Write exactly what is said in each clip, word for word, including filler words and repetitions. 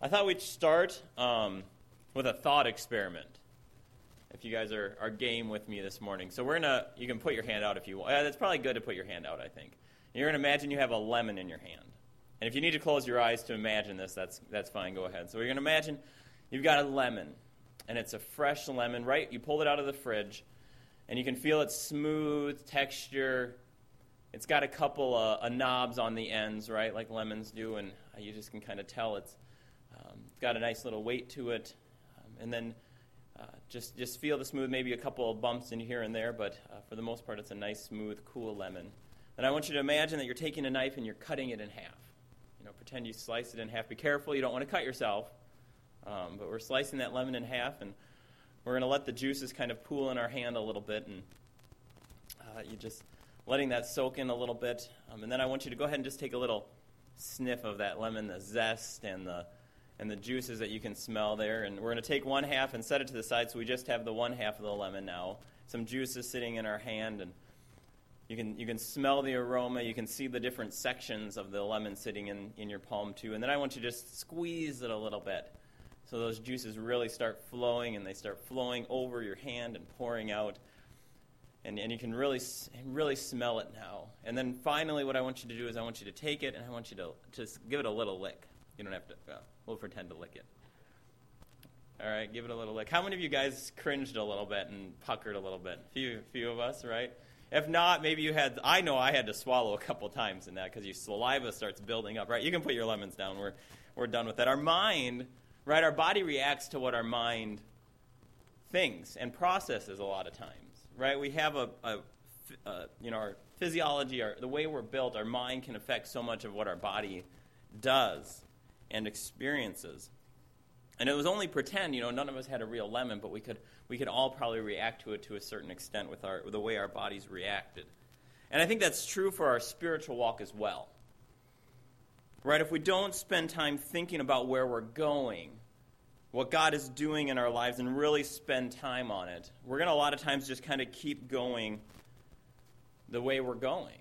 I thought we'd start um, with a thought experiment, if you guys are, are game with me this morning. So we're going to, you can put your hand out if you want. Uh, it's probably good to put your hand out, I think. You're going to imagine you have a lemon in your hand. And if you need to close your eyes to imagine this, that's that's fine, go ahead. So you're going to imagine you've got a lemon, and it's a fresh lemon, right? You pulled it out of the fridge, and you can feel its smooth texture. It's got a couple of uh, knobs on the ends, right, like lemons do, and you just can kind of tell it's um, got a nice little weight to it. Um, and then uh, just, just feel the smooth, maybe a couple of bumps in here and there, but uh, for the most part, it's a nice, smooth, cool lemon. Then I want you to imagine that you're taking a knife and you're cutting it in half. You know, pretend you slice it in half. Be careful, you don't want to cut yourself. Um, but we're slicing that lemon in half, and we're going to let the juices kind of pool in our hand a little bit, and uh, you just letting that soak in a little bit. Um, and then I want you to go ahead and just take a little sniff of that lemon, the zest and the and the juices that you can smell there. And we're going to take one half and set it to the side, so we just have the one half of the lemon now. Some juices sitting in our hand, and you can you can smell the aroma. You can see the different sections of the lemon sitting in, in your palm too. And then I want you to just squeeze it a little bit, so those juices really start flowing, and they start flowing over your hand and pouring out. And, and you can really really smell it now. And then finally what I want you to do is I want you to take it, and I want you to just give it a little lick. You don't have to, well, we'll pretend to lick it. All right, give it a little lick. How many of you guys cringed a little bit and puckered a little bit? A few, few of us, right? If not, maybe you had, I know I had to swallow a couple times in that because your saliva starts building up, right? You can put your lemons down. We're, we're done with that. Our mind, right, our body reacts to what our mind thinks and processes a lot of times. Right, we have a, a, a you know, our physiology, our, the way we're built, our mind can affect so much of what our body does and experiences. And it was only pretend, you know, none of us had a real lemon, but we could we could all probably react to it to a certain extent with our with the way our bodies reacted. And I think that's true for our spiritual walk as well. Right, if we don't spend time thinking about where we're going, what God is doing in our lives, and really spend time on it, we're going to a lot of times just kind of keep going the way we're going.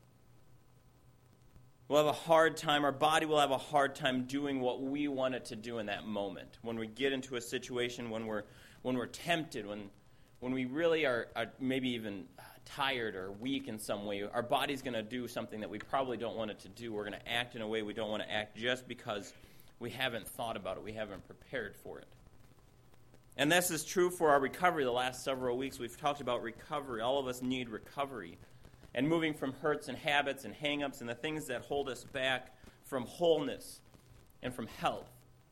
We'll have a hard time, our body will have a hard time doing what we want it to do in that moment. When we get into a situation, when we're when we're tempted, when when we really are, are maybe even tired or weak in some way, our body's going to do something that we probably don't want it to do. We're going to act in a way we don't want to act just because we haven't thought about it. We haven't prepared for it. And this is true for our recovery. The last several weeks we've talked about recovery. All of us need recovery. And moving from hurts and habits and hang-ups and the things that hold us back from wholeness and from health.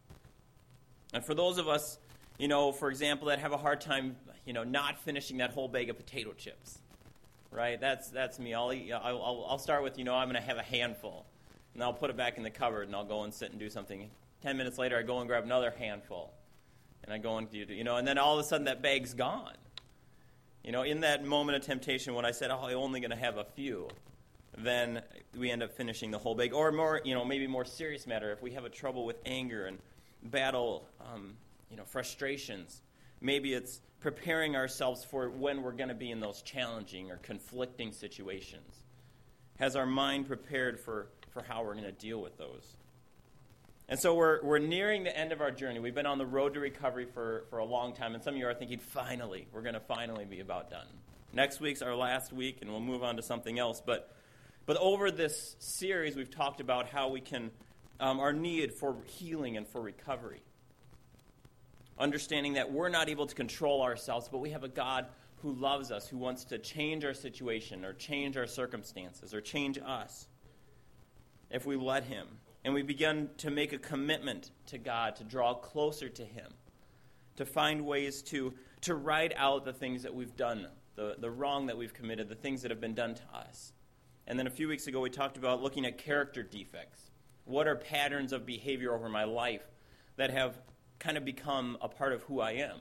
And for those of us, you know, for example, that have a hard time, you know, not finishing that whole bag of potato chips, right? That's that's me. I'll, eat, I'll, I'll, I'll start with, you know, I'm going to have a handful. And I'll put it back in the cupboard, and I'll go and sit and do something. Ten minutes later, I go and grab another handful. And I go and do, you know, and then all of a sudden that bag's gone. You know, in that moment of temptation when I said, oh, I'm only going to have a few, then we end up finishing the whole bag. Or more, you know, maybe more serious matter, if we have a trouble with anger and battle, um, you know, frustrations, maybe it's preparing ourselves for when we're going to be in those challenging or conflicting situations. Has our mind prepared for for how we're going to deal with those? And so we're we're nearing the end of our journey. We've been on the road to recovery for, for a long time, and some of you are thinking, finally, we're going to finally be about done. Next week's our last week, and we'll move on to something else. But but over this series, we've talked about how we can, um, our need for healing and for recovery. Understanding that we're not able to control ourselves, but we have a God who loves us, who wants to change our situation or change our circumstances or change us if we let him. And we begin to make a commitment to God, to draw closer to him, to find ways to, to write out the things that we've done, the, the wrong that we've committed, the things that have been done to us. And then a few weeks ago we talked about looking at character defects. What are patterns of behavior over my life that have kind of become a part of who I am?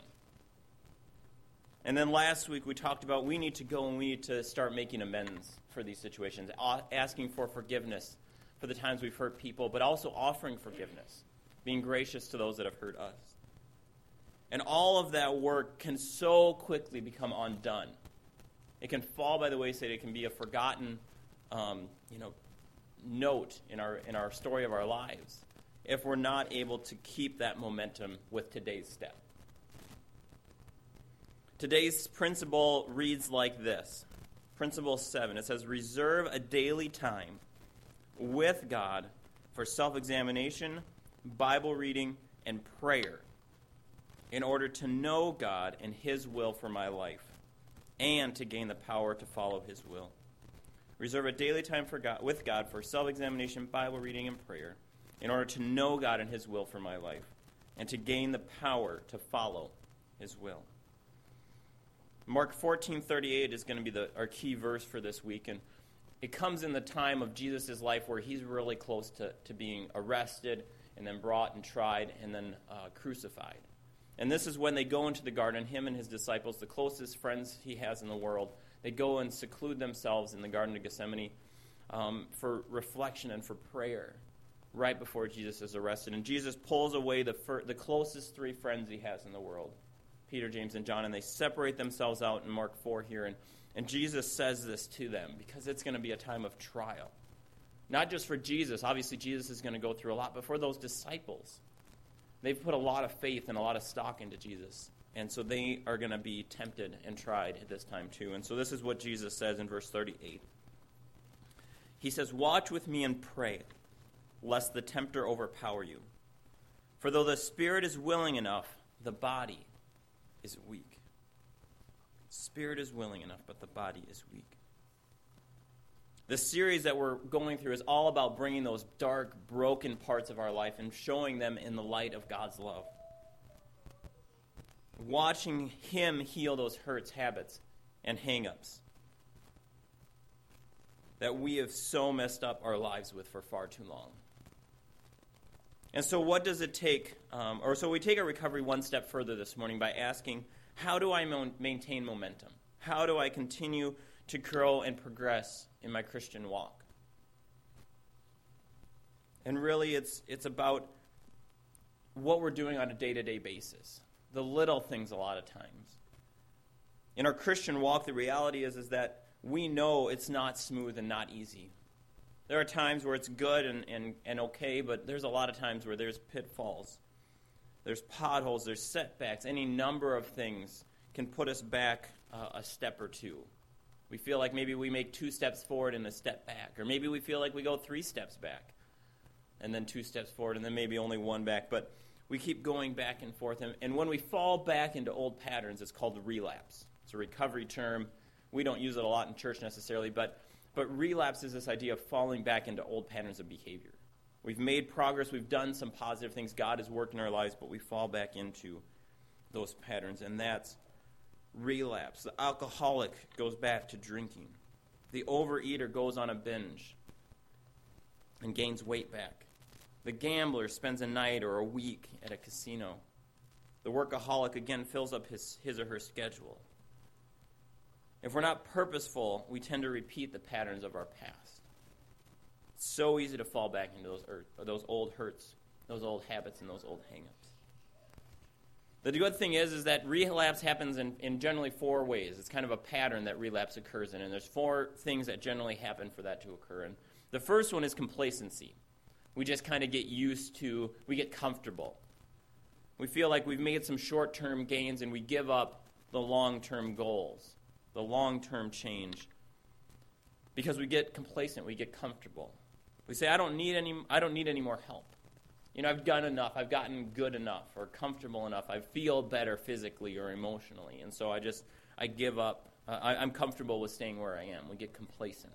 And then last week we talked about we need to go and we need to start making amends for these situations, asking for forgiveness for the times we've hurt people, but also offering forgiveness, being gracious to those that have hurt us. And all of that work can so quickly become undone. It can fall by the wayside. It can be a forgotten, um, you know, note in our in our story of our lives. if we're not able to keep that momentum with today's step. Today's principle reads like this. Principle seven, it says, reserve a daily time with God for self-examination, Bible reading, and prayer in order to know God and His will for my life and to gain the power to follow His will. Reserve a daily time for God, with God for self-examination, Bible reading, and prayer in order to know God and His will for my life and to gain the power to follow His will. Mark fourteen thirty-eight is going to be the, our key verse for this week, and it comes in the time of Jesus' life where he's really close to, to being arrested and then brought and tried and then uh, crucified. And this is when they go into the garden, him and his disciples, the closest friends he has in the world, they go and seclude themselves in the Garden of Gethsemane um, for reflection and for prayer right before Jesus is arrested. And Jesus pulls away the, fir- the closest three friends he has in the world, Peter, James, and John, and they separate themselves out in Mark four here. And, and Jesus says this to them because it's going to be a time of trial. Not just for Jesus. Obviously, Jesus is going to go through a lot, but for those disciples. They've put a lot of faith and a lot of stock into Jesus. And so they are going to be tempted and tried at this time too. And so this is what Jesus says in verse thirty-eight. He says, watch with me and pray, lest the tempter overpower you. For though the spirit is willing enough, the body is weak. Spirit is willing enough, but the body is weak. The series that we're going through is all about bringing those dark, broken parts of our life and showing them in the light of God's love. Watching Him heal those hurts, habits, and hang-ups that we have so messed up our lives with for far too long. And so what does it take? Um, or so we take our recovery one step further this morning by asking, how do I mo- maintain momentum? How do I continue to grow and progress in my Christian walk? And really it's it's about what we're doing on a day-to-day basis. The little things a lot of times. In our Christian walk, the reality is, is that we know it's not smooth and not easy. There are times where it's good and, and, and okay, but there's a lot of times where there's pitfalls. There's potholes, there's setbacks. Any number of things can put us back uh, a step or two. We feel like maybe we make two steps forward and a step back. Or maybe we feel like we go three steps back and then two steps forward and then maybe only one back. But we keep going back and forth. And, and when we fall back into old patterns, it's called relapse. It's a recovery term. We don't use it a lot in church necessarily, but But relapse is this idea of falling back into old patterns of behavior. We've made progress. We've done some positive things. God has worked in our lives, but we fall back into those patterns, and that's relapse. The alcoholic goes back to drinking. The overeater goes on a binge and gains weight back. The gambler spends a night or a week at a casino. The workaholic, again, fills up his, his or her schedule. If we're not purposeful, we tend to repeat the patterns of our past. It's so easy to fall back into those, or those old hurts, those old habits, and those old hang-ups. The good thing is, is that relapse happens in, in generally four ways. It's kind of a pattern that relapse occurs in, and there's four things that generally happen for that to occur. And the first one is complacency. We just kind of get used to, we get comfortable. We feel like we've made some short-term gains, and we give up the long-term goals, the long-term change, because we get complacent, we get comfortable. We say, I don't need any, I don't need any more help. You know, I've done enough, I've gotten good enough or comfortable enough, I feel better physically or emotionally, and so I just, I give up. Uh, I, I'm comfortable with staying where I am. We get complacent.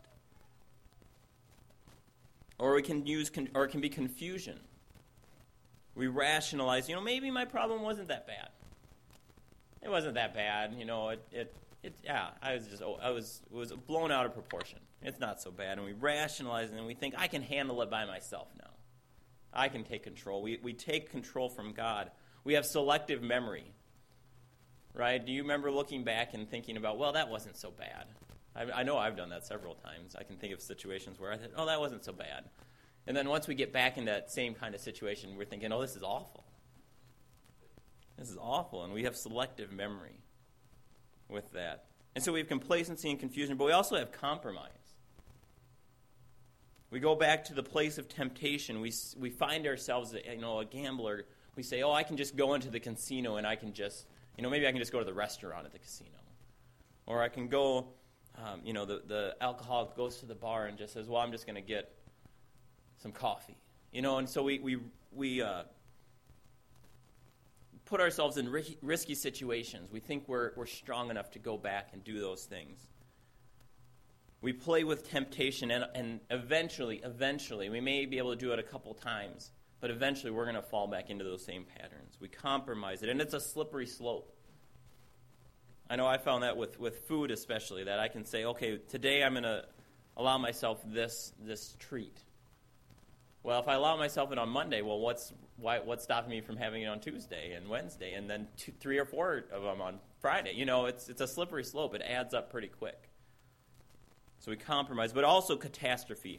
Or we can use, con- or it can be confusion. We rationalize, you know, maybe my problem wasn't that bad. It wasn't that bad, you know, it, it It, yeah, I was just, I was, it was blown out of proportion. It's not so bad. And we rationalize it and we think, I can handle it by myself now. I can take control. We we take control from God. We have selective memory, right? Do you remember looking back and thinking about, well, that wasn't so bad? I, I know I've done that several times. I can think of situations where I thought, oh, that wasn't so bad. And then once we get back in that same kind of situation, we're thinking, oh, this is awful. This is awful. And we have selective memory with that. And so we have complacency and confusion, but we also have compromise. We go back to the place of temptation. We we find ourselves, you know, a gambler. We say, oh, I can just go into the casino and I can just, you know, maybe I can just go to the restaurant at the casino. Or I can go, um, you know, the, the alcoholic goes to the bar and just says, well, I'm just going to get some coffee. You know, and so we, we, we uh, put ourselves in ri- risky situations. We think we're we're strong enough to go back and do those things. We play with temptation, and, and eventually, eventually, we may be able to do it a couple times, but eventually we're going to fall back into those same patterns. We compromise it, and it's a slippery slope. I know I found that with, with food especially, that I can say, okay, today I'm going to allow myself this this treat. Well, if I allow myself it on Monday, well, what's why, what's stopping me from having it on Tuesday and Wednesday, and then two, three or four of them on Friday? You know, it's it's a slippery slope. It adds up pretty quick. So we compromise, but also catastrophe.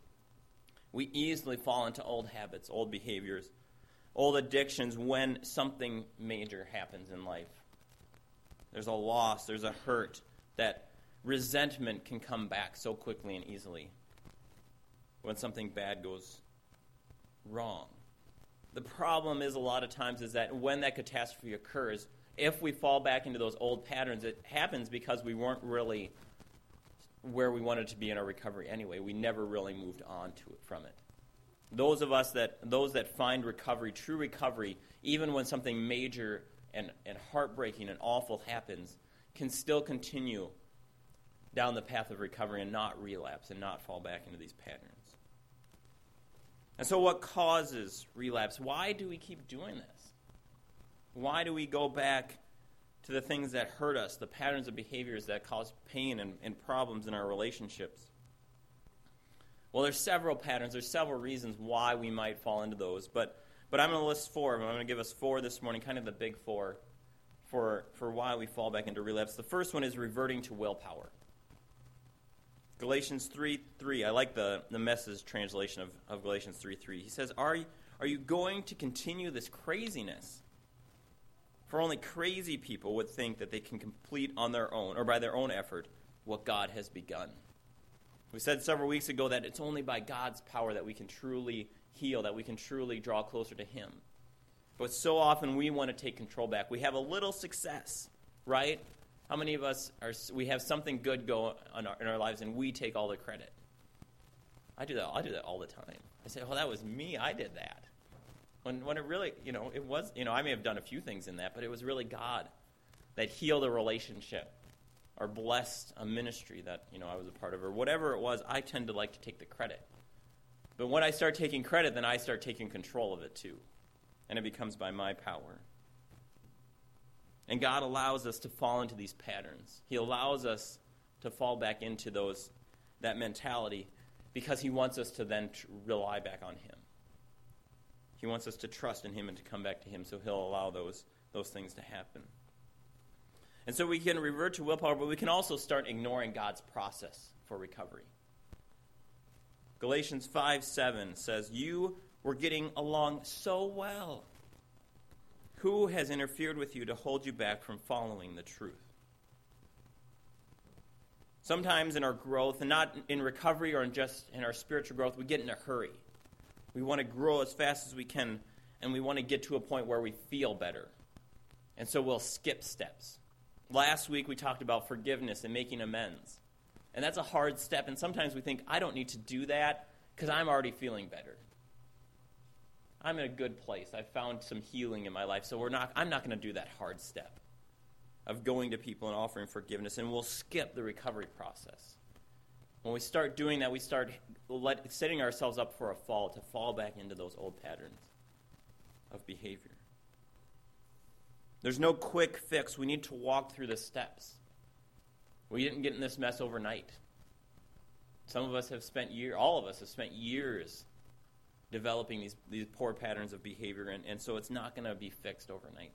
We easily fall into old habits, old behaviors, old addictions when something major happens in life. There's a loss, there's a hurt, that resentment can come back so quickly and easily when something bad goes wrong. The problem is a lot of times is that when that catastrophe occurs, if we fall back into those old patterns, it happens because we weren't really where we wanted to be in our recovery anyway. We never really moved on to it from it. Those of us that those that find recovery, true recovery, even when something major and, and heartbreaking and awful happens, can still continue down the path of recovery and not relapse and not fall back into these patterns. And so what causes relapse? Why do we keep doing this? Why do we go back to the things that hurt us, the patterns of behaviors that cause pain and, and problems in our relationships? Well, there's several patterns. There's several reasons why we might fall into those. But but I'm going to list four. I'm going to give us four this morning, kind of the big four, for, for why we fall back into relapse. The first one is reverting to willpower. Galatians three three. I like the, the Message translation of, of Galatians three three. He says, are you, are you going to continue this craziness? For only crazy people would think that they can complete on their own, or by their own effort, what God has begun. We said several weeks ago that it's only by God's power that we can truly heal, that we can truly draw closer to Him. But so often we want to take control back. We have a little success, right? How many of us, are? We have something good go on our, in our lives and we take all the credit? I do that, I do that all the time. I say, oh, that was me, I did that. When when it really, you know, it was, you know, I may have done a few things in that, but it was really God that healed a relationship or blessed a ministry that, you know, I was a part of, or whatever it was. I tend to like to take the credit. But when I start taking credit, then I start taking control of it too. And it becomes by my power. And God allows us to fall into these patterns. He allows us to fall back into those that mentality because He wants us to then tr- rely back on Him. He wants us to trust in Him and to come back to Him, so He'll allow those, those things to happen. And so we can revert to willpower, but we can also start ignoring God's process for recovery. Galatians five seven says, you were getting along so well. Who has interfered with you to hold you back from following the truth? Sometimes in our growth, and not in recovery or in just in our spiritual growth, we get in a hurry. We want to grow as fast as we can, and we want to get to a point where we feel better. And so we'll skip steps. Last week we talked about forgiveness and making amends. And that's a hard step, and sometimes we think, I don't need to do that because I'm already feeling better. I'm in a good place. I've found some healing in my life, so we're not. I'm not going to do that hard step of going to people and offering forgiveness, and we'll skip the recovery process. When we start doing that, we start let, setting ourselves up for a fall, to fall back into those old patterns of behavior. There's no quick fix. We need to walk through the steps. We didn't get in this mess overnight. Some of us have spent years, all of us have spent years developing these, these poor patterns of behavior, and, and so it's not going to be fixed overnight.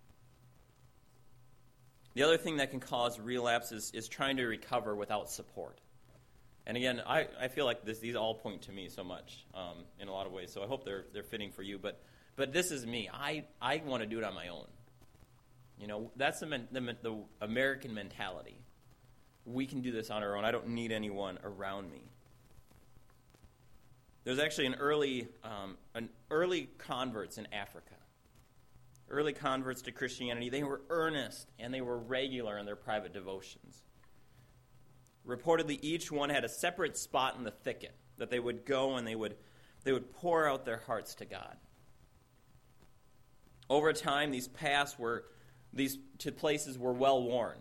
The other thing that can cause relapse is, is trying to recover without support. And again, I, I feel like this, these all point to me so much um, in a lot of ways, so I hope they're they're fitting for you. But but this is me. I, I want to do it on my own. You know, that's the, the, the American mentality. We can do this on our own. I don't need anyone around me. There's actually an early, um, an early converts in Africa. Early converts to Christianity, they were earnest and they were regular in their private devotions. Reportedly, each one had a separate spot in the thicket that they would go and they would, they would pour out their hearts to God. Over time, these paths were, these to places were well worn.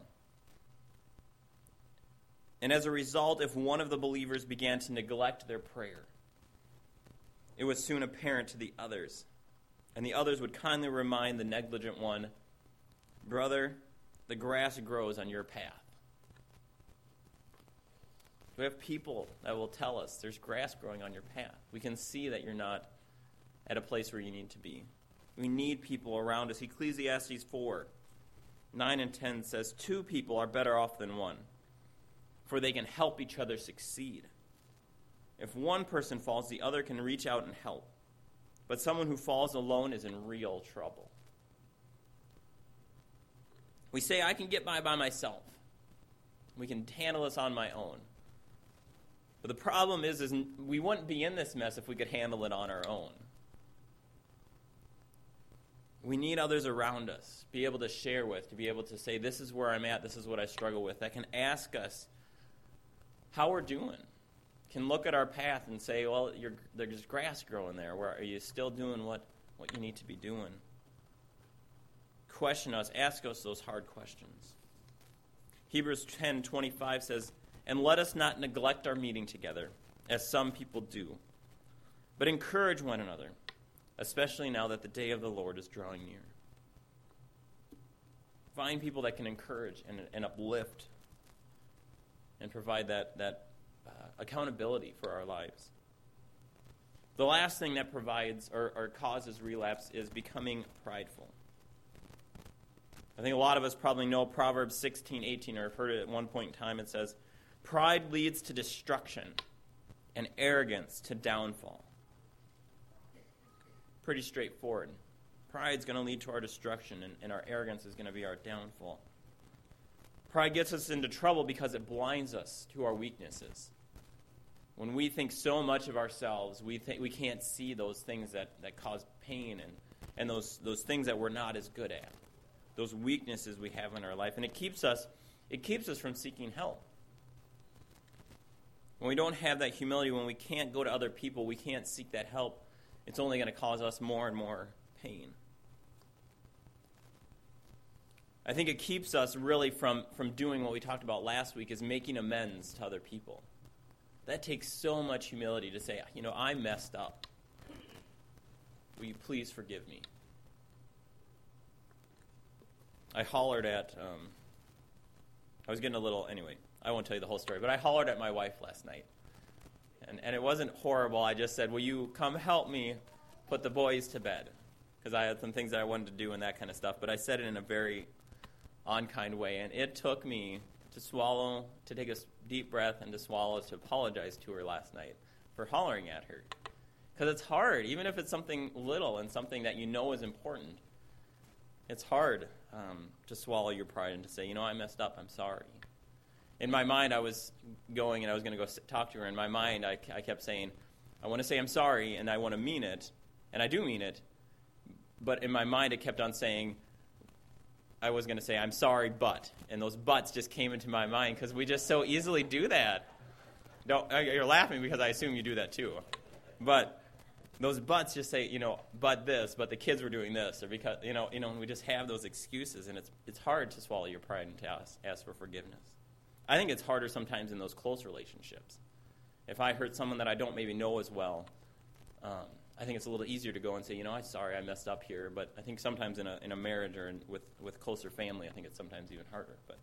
And as a result, if one of the believers began to neglect their prayer, it was soon apparent to the others. And the others would kindly remind the negligent one, "Brother, the grass grows on your path." We have people that will tell us there's grass growing on your path. We can see that you're not at a place where you need to be. We need people around us. Ecclesiastes four, nine and ten says, "Two people are better off than one, for they can help each other succeed. If one person falls, the other can reach out and help. But someone who falls alone is in real trouble." We say, I can get by by myself. We can handle this on my own. But the problem is, is we wouldn't be in this mess if we could handle it on our own. We need others around us, be able to share with, to be able to say, this is where I'm at, this is what I struggle with, that can ask us how we're doing. Can look at our path and say, well, you're, there's grass growing there. Where, are you still doing what, what you need to be doing? Question us, ask us those hard questions. Hebrews ten twenty-five says, "And let us not neglect our meeting together, as some people do, but encourage one another, especially now that the day of the Lord is drawing near." Find people that can encourage and, and uplift and provide that, that uh, accountability for our lives. The last thing that provides or, or causes relapse is becoming prideful. I think a lot of us probably know Proverbs sixteen eighteen, or have heard it at one point in time. It says, "Pride leads to destruction, and arrogance to downfall." Pretty straightforward. Pride's going to lead to our destruction, and, and our arrogance is going to be our downfall. Pride gets us into trouble because it blinds us to our weaknesses. When we think so much of ourselves, we think we can't see those things that, that cause pain and, and those, those things that we're not as good at, those weaknesses we have in our life. And it keeps us, it keeps us from seeking help. When we don't have that humility, when we can't go to other people, we can't seek that help, it's only going to cause us more and more pain. I think it keeps us really from, from doing what we talked about last week, is making amends to other people. That takes so much humility to say, you know, I messed up. Will you please forgive me? I hollered at, um, I was getting a little, anyway, I won't tell you the whole story, but I hollered at my wife last night. And, and it wasn't horrible. I just said, will you come help me put the boys to bed? Because I had some things that I wanted to do and that kind of stuff. But I said it in a very unkind way. And it took me to swallow, to take a deep breath and to swallow, to apologize to her last night for hollering at her. Because it's hard, even if it's something little and something that you know is important. It's hard um, to swallow your pride and to say, you know, I messed up, I'm sorry. In my mind, I was going and I was going to go sit, talk to her. In my mind, I, I kept saying, I want to say I'm sorry and I want to mean it. And I do mean it. But in my mind, it kept on saying, I was going to say, I'm sorry, but. And those buts just came into my mind because we just so easily do that. Don't, you're laughing because I assume you do that too. But those buts just say, you know, but this, but the kids were doing this, or because, you know, you know, and we just have those excuses, and it's it's hard to swallow your pride and to ask, ask for forgiveness. I think it's harder sometimes in those close relationships. If I hurt someone that I don't maybe know as well, um, I think it's a little easier to go and say, you know, I'm sorry, I messed up here. But I think sometimes in a in a marriage or in, with with closer family, I think it's sometimes even harder. But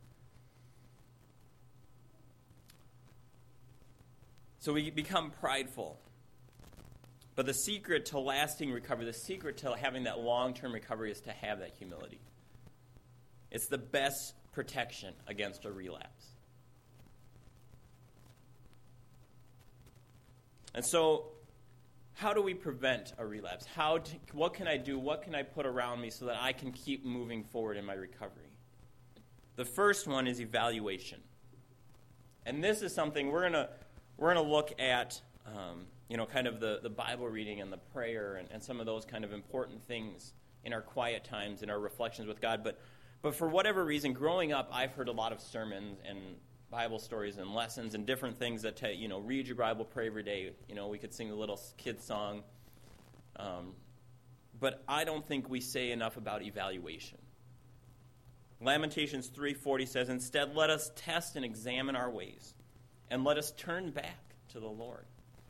so we become prideful. But the secret to lasting recovery, the secret to having that long-term recovery is to have that humility. It's the best protection against a relapse. And so, how do we prevent a relapse? How to, what can I do? What can I put around me so that I can keep moving forward in my recovery? The first one is evaluation. And this is something we're going to we're going to look at. Um, you know, kind of the, the Bible reading and the prayer and, and some of those kind of important things in our quiet times, in our reflections with God. But but for whatever reason, growing up, I've heard a lot of sermons and Bible stories and lessons and different things that, tell, you know, read your Bible, pray every day. You know, we could sing the little kid song. Um, but I don't think we say enough about evaluation. Lamentations three forty says, "Instead, let us test and examine our ways, and let us turn back to the Lord."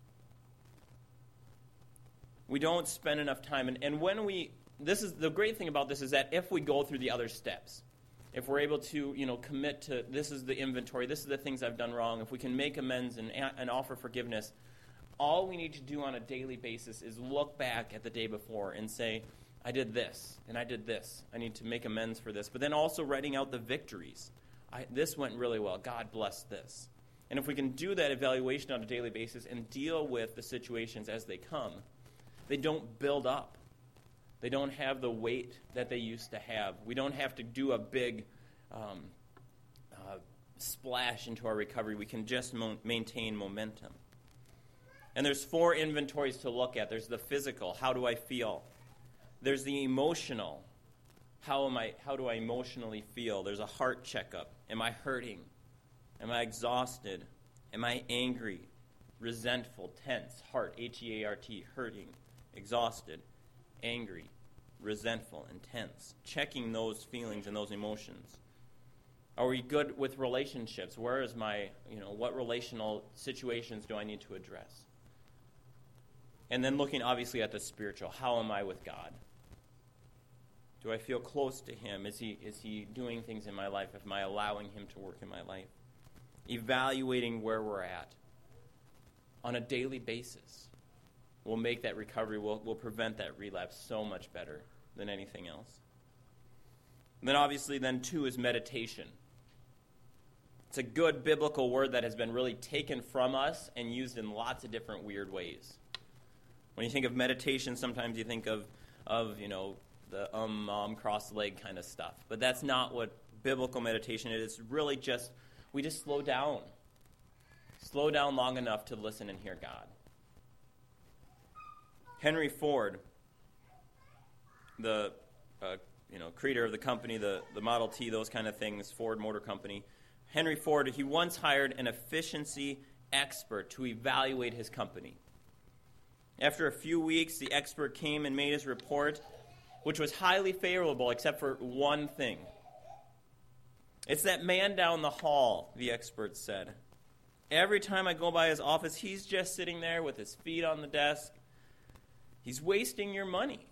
We don't spend enough time. And, and when we, this is the great thing about this is that if we go through the other steps, if we're able to, you know, commit to, this is the inventory, this is the things I've done wrong, if we can make amends and, and offer forgiveness, all we need to do on a daily basis is look back at the day before and say, I did this, and I did this. I need to make amends for this. But then also writing out the victories. I, this went really well. God bless this. And if we can do that evaluation on a daily basis and deal with the situations as they come, they don't build up. They don't have the weight that they used to have. We don't have to do a big um, uh, splash into our recovery. We can just mo- maintain momentum. And there's four inventories to look at. There's the physical. How do I feel? There's the emotional. How am I? How do I emotionally feel? There's a heart checkup. Am I hurting? Am I exhausted? Am I angry, resentful, tense? Heart, H E A R T, hurting, exhausted, angry, resentful, and tense. Checking those feelings and those emotions. Are we good with relationships? Where is my, you know, what relational situations do I need to address? And then looking obviously at the spiritual. How am I with God? Do I feel close to Him? Is He is He doing things in my life? Am I allowing Him to work in my life? Evaluating where we're at on a daily basis will make that recovery, will will prevent that relapse so much better than anything else. And then obviously then two is meditation. It's a good biblical word that has been really taken from us and used in lots of different weird ways. When you think of meditation, sometimes you think of, of you know, the um, um, cross-leg kind of stuff. But that's not what biblical meditation is. It's really just, we just slow down. Slow down long enough to listen and hear God. Henry Ford, the uh, you know creator of the company, the, the Model T, those kind of things, Ford Motor Company, Henry Ford, he once hired an efficiency expert to evaluate his company. After a few weeks, the expert came and made his report, which was highly favorable except for one thing. It's that man down the hall, the expert said. Every time I go by his office, he's just sitting there with his feet on the desk. He's wasting your money.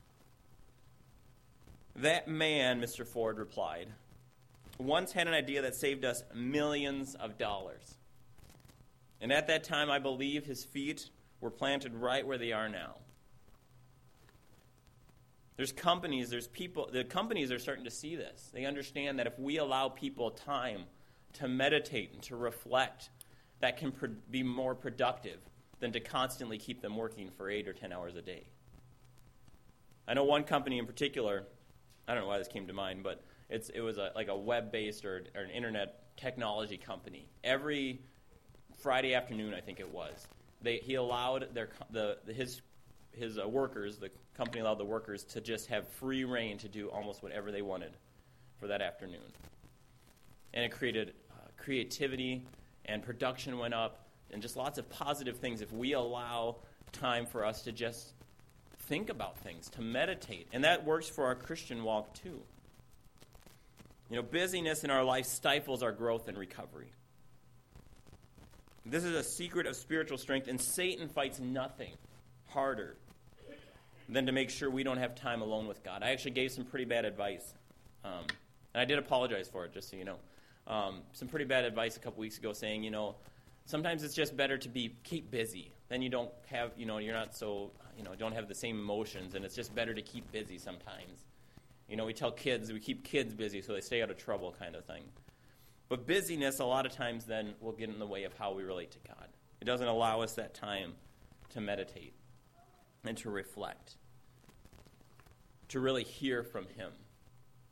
That man, Mister Ford replied, once had an idea that saved us millions of dollars. And at that time, I believe his feet were planted right where they are now. There's companies, there's people, the companies are starting to see this. They understand that if we allow people time to meditate and to reflect, that can pro- be more productive than to constantly keep them working for eight or ten hours a day. I know one company in particular, I don't know why this came to mind, but it's it was a, like a web-based or, or an internet technology company. Every Friday afternoon, I think it was, they he allowed their the, the his his uh, workers, the company allowed the workers to just have free reign to do almost whatever they wanted for that afternoon. And it created uh, creativity, and production went up, and just lots of positive things if we allow time for us to just think about things, to meditate. And that works for our Christian walk too. You know, busyness in our life stifles our growth and recovery. This is a secret of spiritual strength, and Satan fights nothing harder than to make sure we don't have time alone with God. I actually gave some pretty bad advice, um, and I did apologize for it, just so you know. Um, some pretty bad advice a couple weeks ago saying, you know, sometimes it's just better to be keep busy. Then you don't have, you know, you're not so, you know, don't have the same emotions, and it's just better to keep busy sometimes. You know, we tell kids, we keep kids busy so they stay out of trouble kind of thing. But busyness a lot of times then will get in the way of how we relate to God. It doesn't allow us that time to meditate and to reflect, to really hear from Him.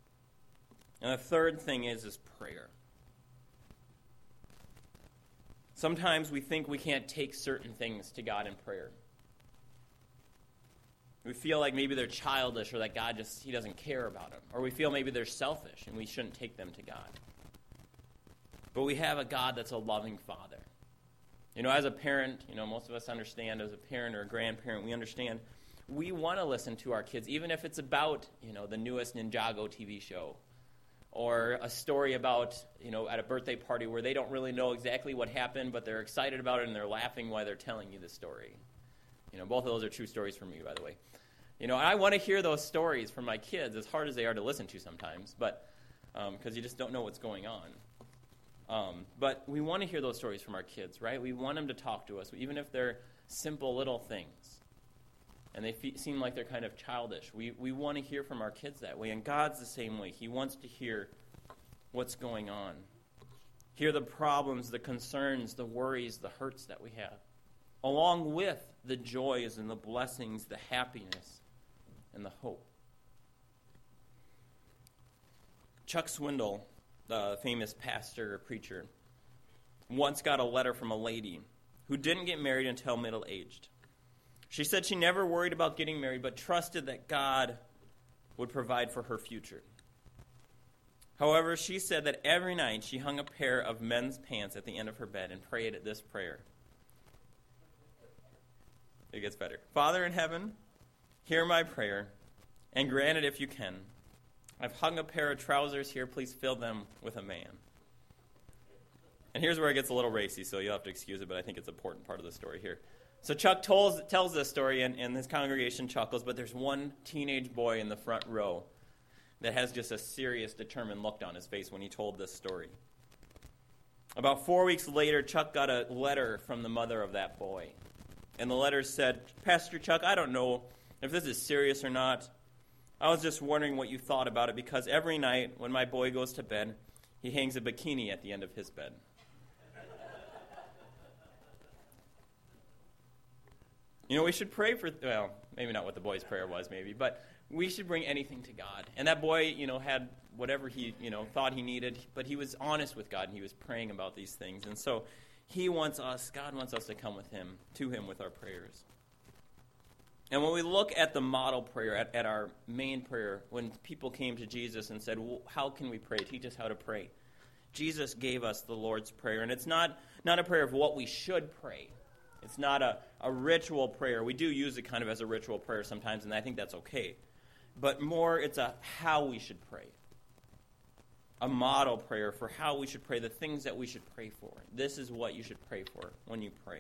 And the third thing is, is prayer. Sometimes we think we can't take certain things to God in prayer. We feel like maybe they're childish or that God just, he doesn't care about them. Or we feel maybe they're selfish and we shouldn't take them to God. But we have a God that's a loving Father. You know, as a parent, you know, most of us understand as a parent or a grandparent, we understand we want to listen to our kids, even if it's about, you know, the newest Ninjago T V show. Or a story about, you know, at a birthday party where they don't really know exactly what happened, but they're excited about it and they're laughing while they're telling you the story. You know, both of those are true stories for me, by the way. You know, I want to hear those stories from my kids, as hard as they are to listen to sometimes, but because um, you just don't know what's going on. Um, but we want to hear those stories from our kids, right? We want them to talk to us, even if they're simple little things. And they fe- seem like they're kind of childish. We we want to hear from our kids that way, and God's the same way. He wants to hear what's going on. Hear the problems, the concerns, the worries, the hurts that we have, along with the joys and the blessings, the happiness, and the hope. Chuck Swindoll, the famous pastor or preacher, once got a letter from a lady who didn't get married until middle-aged. She said she never worried about getting married, but trusted that God would provide for her future. However, she said that every night she hung a pair of men's pants at the end of her bed and prayed this prayer. It gets better. Father in heaven, hear my prayer, and grant it if you can. I've hung a pair of trousers here. Please fill them with a man. And here's where it gets a little racy, so you'll have to excuse it, but I think it's an important part of the story here. So Chuck tells, tells this story, and, and his congregation chuckles, but there's one teenage boy in the front row that has just a serious, determined look on his face when he told this story. About four weeks later, Chuck got a letter from the mother of that boy. And the letter said, Pastor Chuck, I don't know if this is serious or not. I was just wondering what you thought about it, because every night when my boy goes to bed, he hangs a bikini at the end of his bed. You know, we should pray for, well, maybe not what the boy's prayer was, maybe, but we should bring anything to God. And that boy, you know, had whatever he, you know, thought he needed, but he was honest with God, and he was praying about these things. And so he wants us, God wants us to come with him, to him with our prayers. And when we look at the model prayer, at, at our main prayer, when people came to Jesus and said, well, how can we pray? Teach us how to pray. Jesus gave us the Lord's Prayer. And it's not, not a prayer of what we should pray. It's not a, a ritual prayer. We do use it kind of as a ritual prayer sometimes, and I think that's okay. But more, it's a how we should pray. A model prayer for how we should pray, the things that we should pray for. This is what you should pray for when you pray.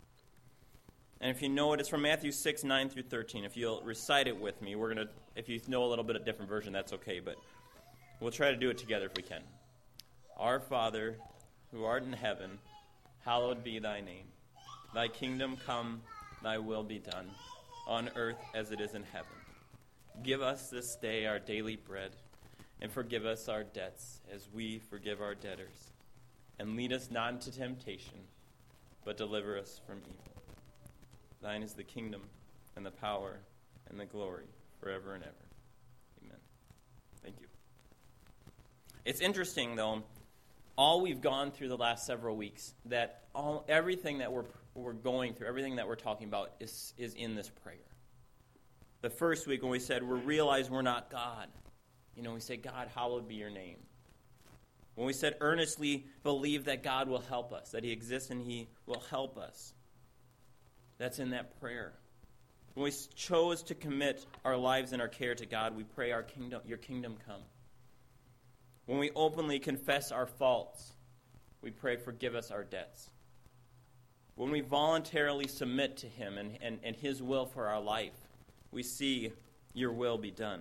And if you know it, it's from Matthew six, nine through thirteen. If you'll recite it with me, we're going to, if you know a little bit of a different version, that's okay, but we'll try to do it together if we can. Our Father, who art in heaven, hallowed be thy name. Thy kingdom come, thy will be done, on earth as it is in heaven. Give us this day our daily bread, and forgive us our debts as we forgive our debtors. And lead us not into temptation, but deliver us from evil. Thine is the kingdom, and the power, and the glory, forever and ever. Amen. Thank you. It's interesting, though, all we've gone through the last several weeks, that all everything that we're we're going through, everything that we're talking about is, is in this prayer. The first week when we said we realize we're not God, you know, we say, God, hallowed be your name. When we said earnestly believe that God will help us, that he exists and he will help us, that's in that prayer. When we chose to commit our lives and our care to God, we pray our kingdom, your kingdom come. When we openly confess our faults, we pray, forgive us our debts. When we voluntarily submit to him and, and, and his will for our life, we see your will be done.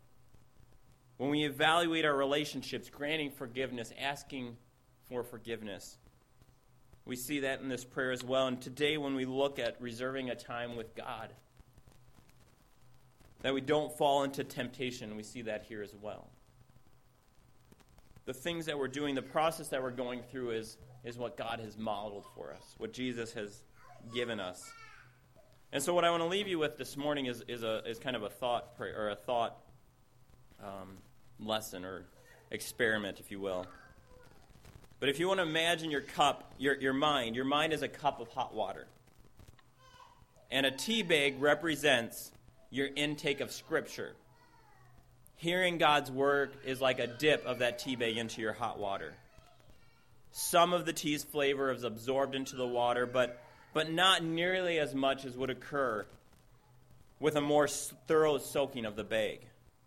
When we evaluate our relationships, granting forgiveness, asking for forgiveness, we see that in this prayer as well. And today when we look at reserving a time with God, that we don't fall into temptation, we see that here as well. The things that we're doing, the process that we're going through is, is what God has modeled for us, what Jesus has given us. And so what I want to leave you with this morning is, is, a, is kind of a thought prayer, or a thought um, lesson or experiment, if you will. But if you want to imagine your cup, your, your mind, your mind is a cup of hot water. And a tea bag represents your intake of Scripture. Hearing God's word is like a dip of that tea bag into your hot water. Some of the tea's flavor is absorbed into the water, but, but not nearly as much as would occur with a more thorough soaking of the bag.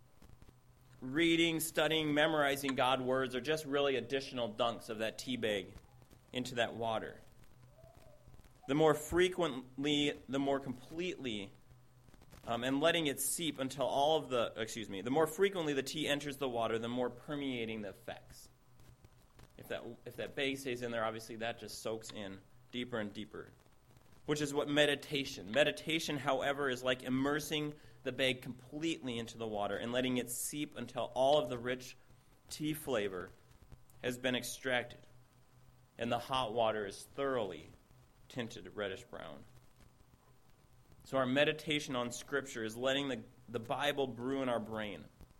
Reading, studying, memorizing God's words are just really additional dunks of that tea bag into that water. The more frequently, the more completely, um, and letting it seep until all of the, excuse me, the more frequently the tea enters the water, the more permeating the effects. If that, if that bag stays in there, obviously that just soaks in deeper and deeper, which is what meditation. Meditation, however, is like immersing the bag completely into the water and letting it seep until all of the rich tea flavor has been extracted, and the hot water is thoroughly tinted reddish brown. So our meditation on Scripture is letting the, the Bible brew in our brain.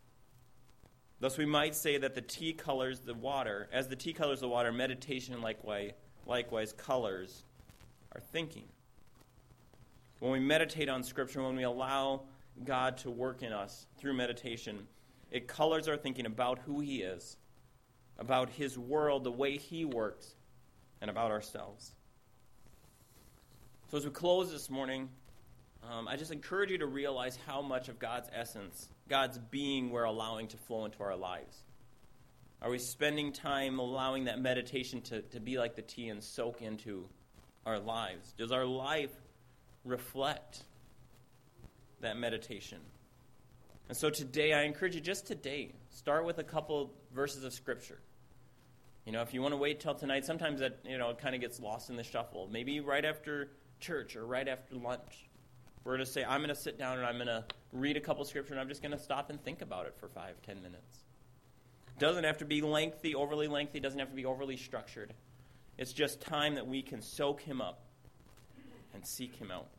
Thus we might say that the tea colors the water, as the tea colors the water, meditation likewise, likewise colors our thinking. When we meditate on Scripture, when we allow God to work in us through meditation, it colors our thinking about who He is, about His world, the way He works, and about ourselves. So as we close this morning, um, I just encourage you to realize how much of God's essence, God's being, we're allowing to flow into our lives. Are we spending time allowing that meditation to, to be like the tea and soak into our lives? Does our life reflect that meditation? And so today, I encourage you just today, start with a couple verses of Scripture. You know, if you want to wait till tonight, sometimes that, you know, it kind of gets lost in the shuffle. Maybe right after church or right after lunch, we're going to say, I'm going to sit down and I'm going to read a couple Scripture and I'm just going to stop and think about it for five, ten minutes. It doesn't have to be lengthy, overly lengthy. It doesn't have to be overly structured. It's just time that we can soak Him up and seek Him out.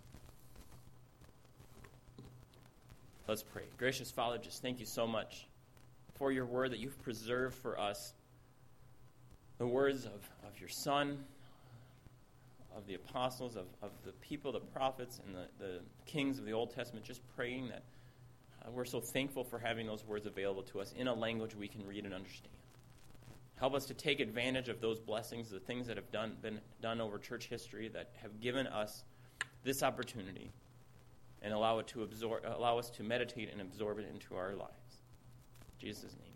Let's pray. Gracious Father, just thank you so much for your word that you've preserved for us. The words of, of your Son, of the apostles, of, of the people, the prophets, and the, the kings of the Old Testament, just praying that uh, we're so thankful for having those words available to us in a language we can read and understand. Help us to take advantage of those blessings, the things that have done, been done over church history that have given us this opportunity, and allow it to absorb, allow us to meditate and absorb it into our lives. In Jesus' name.